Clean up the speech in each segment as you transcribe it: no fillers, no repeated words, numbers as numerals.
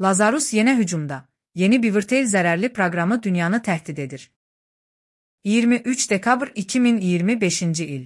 Lazarus yeni hücumda. Yeni Beavertail zərərli proqramı dünyanı təhdid edir. 23 dekabr 2025-ci il.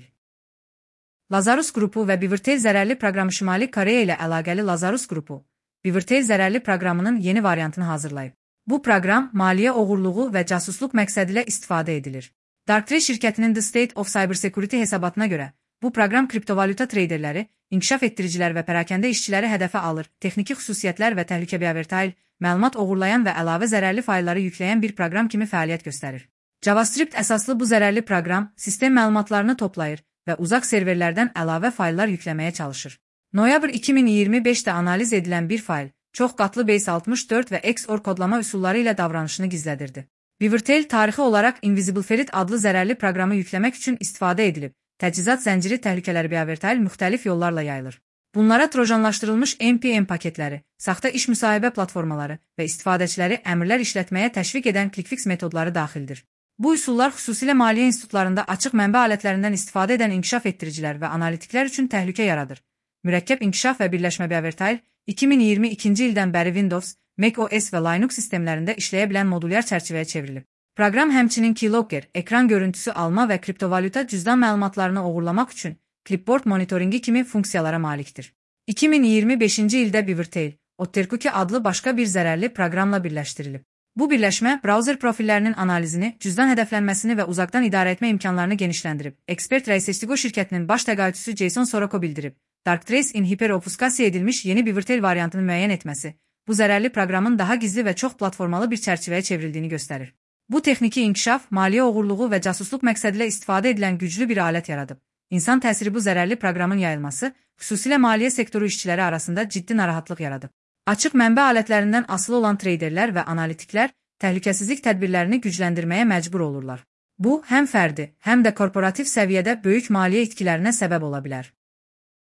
Lazarus qrupu və Beavertail zərərli proqramı Şimali Koreya ilə əlaqəli Lazarus qrupu, Beavertail zərərli proqramının yeni variantını hazırlayıb. Bu proqram maliyyə oğurluğu və casusluq məqsədilə istifadə edilir. Darktrace şirkətinin The State of Cybersecurity hesabatına görə, bu proqram kriptovalyuta treyderləri, inkişaf etdiricilər və pərakəndə işçiləri hədəfə alır, texniki xüsusiyyətlər və təhlükə Beavertail, məlumat oğurlayan və əlavə zərərli faylları yükləyən bir proqram kimi fəaliyyət göstərir. JavaScript əsaslı bu zərərli proqram sistem məlumatlarını toplayır və uzaq serverlərdən əlavə fayllar yükləməyə çalışır. Noyabr 2025-də analiz edilən bir fayl, çox qatlı Base64 və XOR kodlama üsulları ilə davranışını gizlədirdi. Beavertail tarixi olaraq Invisible Ferit adlı zərərli proqramı yükləmək üçün istifadə edilib. Təchizat zənciri təhlükələri Beavertail müxtəlif yollarla yayılır. Bunlara trojanlaşdırılmış NPM paketləri, saxta iş müsahibə platformaları və istifadəçiləri əmrlər işlətməyə təşviq edən ClickFix metodları daxildir. Bu üsullar xüsusilə maliyyə institutlarında açıq mənbə alətlərindən istifadə edən inkişaf etdiricilər və analitiklər üçün təhlükə yaradır. Mürəkkəb inkişaf və birləşmə Beavertail 2022-ci ildən bəri Windows, macOS və Linux sistemlərində işləyə bilən modulyar çərçivəyə çevrilib. Proqram həmçinin keylogger, ekran görüntüsü alma və kriptovalyuta cüzdan məlumatlarını oğurlamaq üçün clipboard monitoringi kimi funksiyalara malikdir. 2025-ci ildə Beavertail, Ottercookie adlı başqa bir zərərli proqramla birləşdirilib. Bu birləşmə brauzer profillərinin analizini, cüzdan hədəflənməsini və uzaqdan idarə etmə imkanlarını genişləndirib. Ekspert Raysestigo şirkətinin baş təqaüdçüsü Jason Soroko bildirib. Darktrace in hiperofuskasiya edilmiş yeni Beavertail variantını müəyyən etməsi, bu zərərli proqramın daha gizli və çox platformalı bir çərçivəyə çevrildiyini göstərir. Bu texniki inkişaf, maliyyə oğurluğu və casusluq məqsədilə istifadə edilən güclü bir alət yaradıb. İnsan təsiri bu zərərli proqramın yayılması, xüsusilə maliyyə sektoru işçiləri arasında ciddi narahatlıq yaradıb. Açıq mənbə alətlərindən asılı olan treyderlər və analitiklər təhlükəsizlik tədbirlərini gücləndirməyə məcbur olurlar. Bu, həm fərdi, həm də korporativ səviyyədə böyük maliyyə itkilərinə səbəb ola bilər.